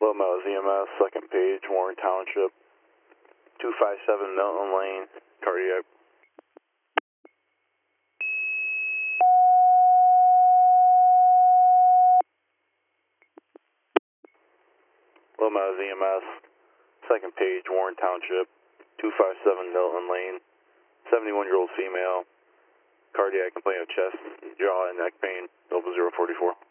Wilmot EMS, second page, Warren Township, 257 Milton Lane, cardiac. Wilmot EMS, second page, Warren Township, 257 Milton Lane, 71-year-old female, cardiac complaint of chest, jaw, and neck pain, 044.